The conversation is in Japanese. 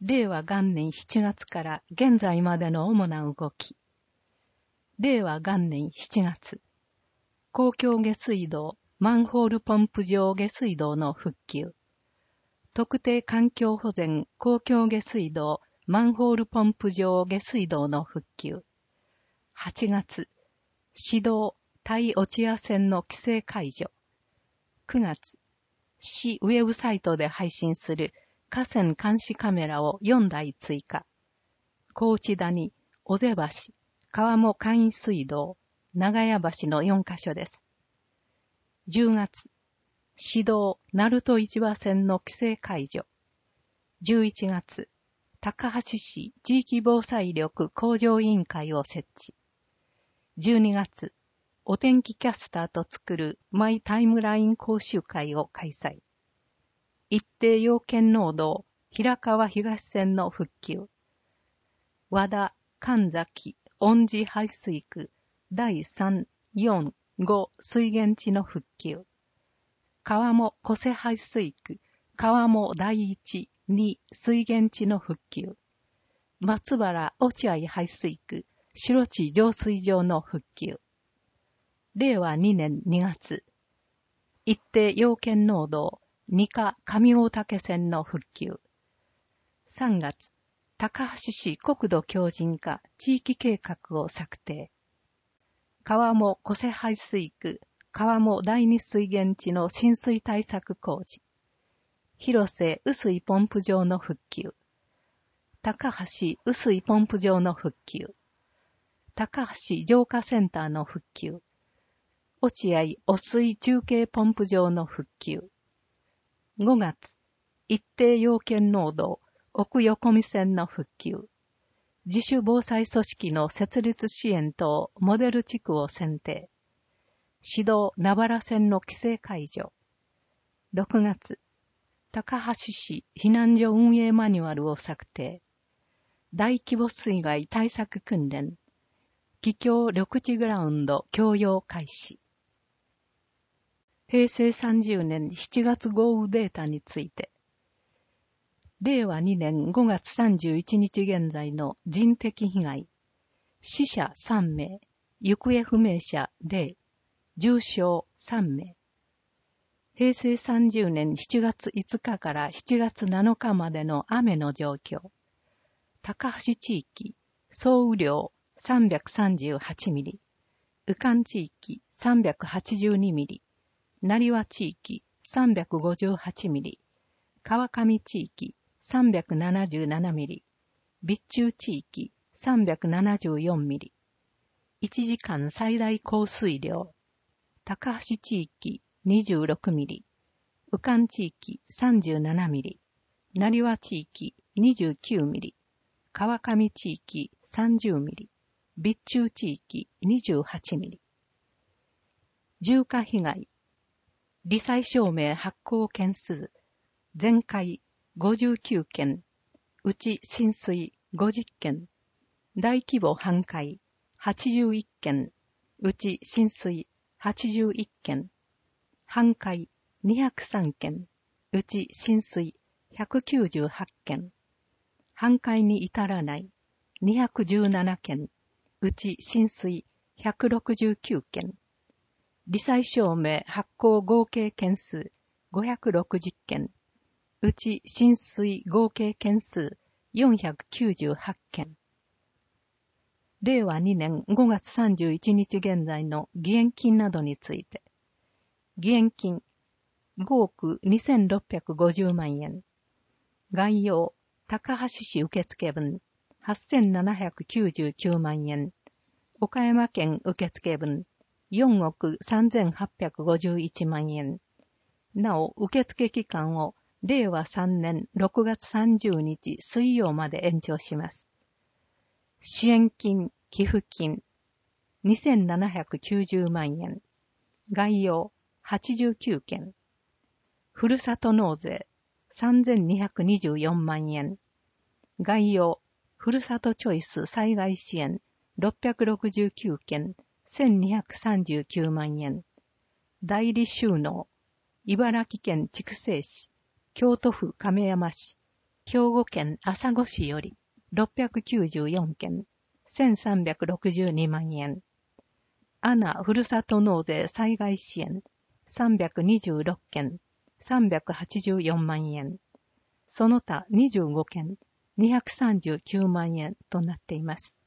令和元年7月から現在までの主な動き。令和元年7月、公共下水道、マンホールポンプ場下水道の復旧。特定環境保全公共下水道、マンホールポンプ場下水道の復旧。8月、市道、対落谷線の規制解除。9月、市ウェブサイトで配信する河川監視カメラを4台追加。高知谷、尾瀬橋、川面簡易水道、長屋橋の4カ所です。10月、市道、鳴門市場線の規制解除。11月、高橋市地域防災力向上委員会を設置。12月、お天気キャスターと作るマイタイムライン講習会を開催。一定要件農道、平川東線の復旧。和田、神崎、恩寺排水区、第3、4、5水源地の復旧。川面小瀬排水区、川面第1、2水源地の復旧。松原落合排水区、白地浄水場の復旧。令和2年2月、一定要件農道、二課上大竹線の復旧。3月、高橋市国土強靭化地域計画を策定。川面小瀬排水区、川面第二水源地の浸水対策工事。広瀬雨水ポンプ場の復旧。高橋雨水ポンプ場の復旧。高橋浄化センターの復旧。落合汚水中継ポンプ場の復旧。5月、一定要件農道、奥横見線の復旧。自主防災組織の設立支援等モデル地区を選定。市道名原線の規制解除。6月、高橋市避難所運営マニュアルを策定。大規模水害対策訓練。帰郷緑地グラウンド供用開始。平成30年7月豪雨データについて、令和2年5月31日現在の人的被害、死者3名、行方不明者0、重傷3名。平成30年7月5日から7月7日までの雨の状況。高橋地域、総雨量338ミリ、宇寒地域382ミリ、成羽地域358ミリ、川上地域377ミリ、備中地域374ミリ。1時間最大降水量。高橋地域26ミリ、宇寒地域37ミリ、成羽地域29ミリ、川上地域30ミリ、備中地域28ミリ。重火被害。罹災証明発行件数、全壊59件、うち浸水50件、大規模半壊81件、うち浸水81件、半壊203件、うち浸水198件、半壊に至らない217件、うち浸水169件、罹災証明発行合計件数560件、うち浸水合計件数498件。令和2年5月31日現在の義援金などについて、義援金5億2650万円、概要高橋市受付分8799万円、岡山県受付分4億3851万円。なお、受付期間を令和3年6月30日水曜まで延長します。支援金、寄付金2790万円。概要89件。ふるさと納税3224万円。概要ふるさとチョイス災害支援669件1239万円。代理収納茨城県筑西市、京都府亀山市、 兵庫県朝来市より694件、1362万円。アナふるさと納税災害支援326件、384万円。その他25件、239万円となっています。